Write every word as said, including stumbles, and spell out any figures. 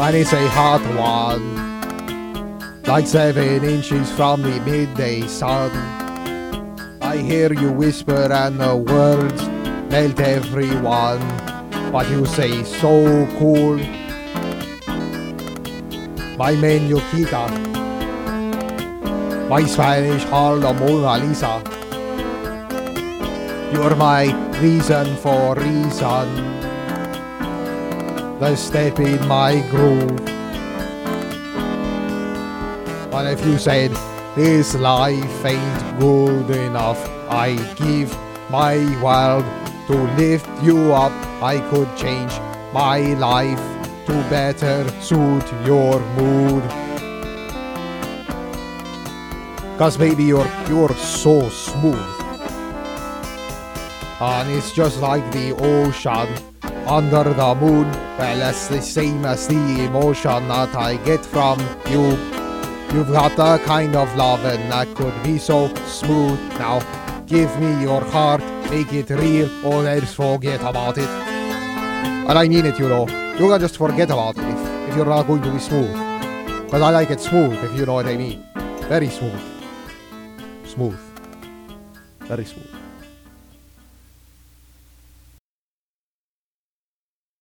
And it's a hot one, like seven inches from the midday sun. I hear you whisper and the words melt everyone, but you say so cool. My Menuquita, my Spanish Harlem Mona Lisa. You're my reason for reason, the step in my groove. But if you said this life ain't good enough, I give my world to lift you up. I could change my life to better suit your mood. Cause baby, you're, you're so smooth. And it's just like the ocean under the moon. Well, that's the same as the emotion that I get from you. You've got the kind of loving that could be so smooth. Now, give me your heart, make it real, or else forget about it. And I mean it, you know. You can just forget about it if, if you're not going to be smooth. Because I like it smooth, if you know what I mean. Very smooth. Smooth. Very smooth.